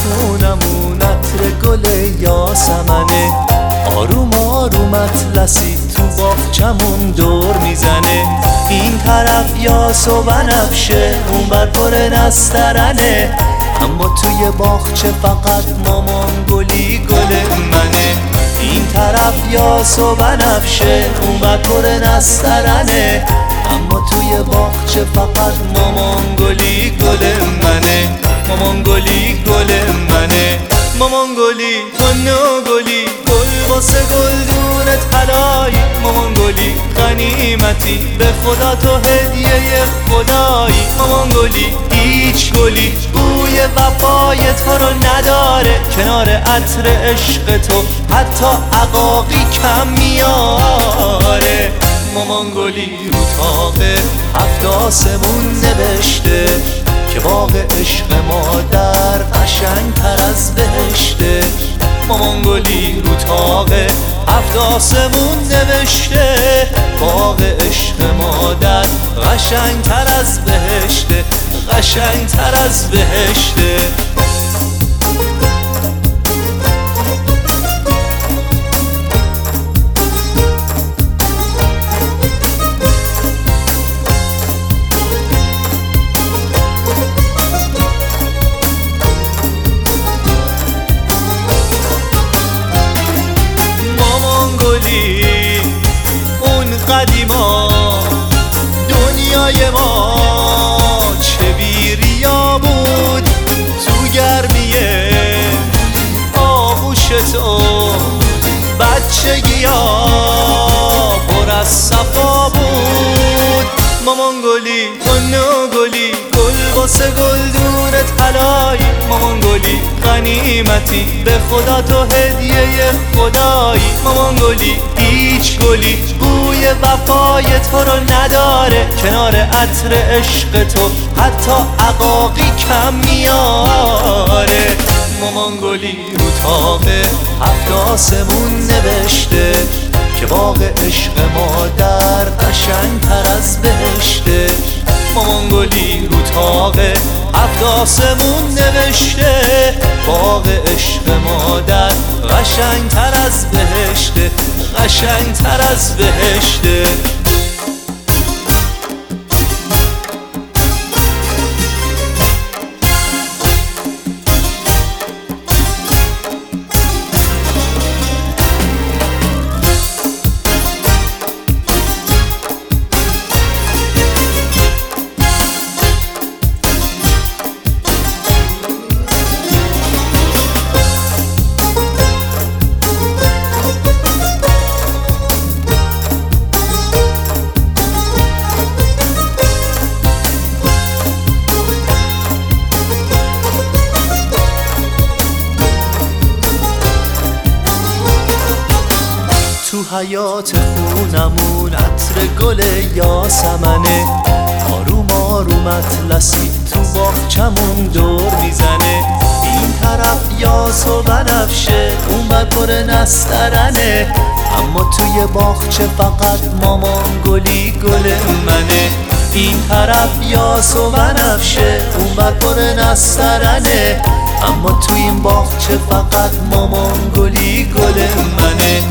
خونمون عطر گل یاسمنه، آروم آروم اطلسی تو باغچمون دور میزنه. این طرف یاس و بنفشه، اون بر پر نسترنه، اما توی باغچه فقط مامان گلی گل منه. این طرف یاس و بنفشه، اون بر پر نسترنه، اما توی باغچه فقط مامان گلی گل منه. مامان گلی گل منه. مامان گلی تو نو گلی، گل واسه گلدون طلایی. مامان گلی غنیمتی، به خدا تو هدیه خدایی. مامان گلی هیچ گلی بوی وفای تو رو نداره، کنار عطر عشق تو حتی عقاقی کم میاره. مامان گلی رو طاق هفت آسمون نوشته که باغ عشق مادر قشنگ‌تر از بهشته. مامان گلی رو طاق هفت آسمون نوشته، باغ عشق مادر قشنگ‌تر از بهشته، قشنگ‌تر از بهشته. اون قدیما دنیای ما چه بیریا بود، تو گرمیه آغوش تو بچگیا پر از صفا بود. مامان گلی تو نو گلی، گل واسه گلدون طلایی. مامان گلی غنیمتی، به خدا تو هدیه خدایی. مامان گلی هیچ گلی بوی وفای تو رو نداره، کنار عطر عشق تو حتی عقاقی کم میاره. مامان گلی رو طاق هفت آسمون نوشته که باغ عشق مادر قشنگ‌تر از بهشته. مامان گلی رو طاق هفت آسمون نوشته، باغ عشق مادر قشنگ‌تر از بهشته، قشنگ‌تر از بهشته. تو حیات خونمون عطر گل یاسمنه، آروم آروم اطلسی تو باغچمون دور میزنه. این طرف یاس و بنفشه، اون بر پر نسترنه، اما توی باغچه فقط مامان گلی گل منه. این طرف یاس و بنفشه، اون بر پر نسترنه، اما توی این باغچه فقط مامان گلی گل منه.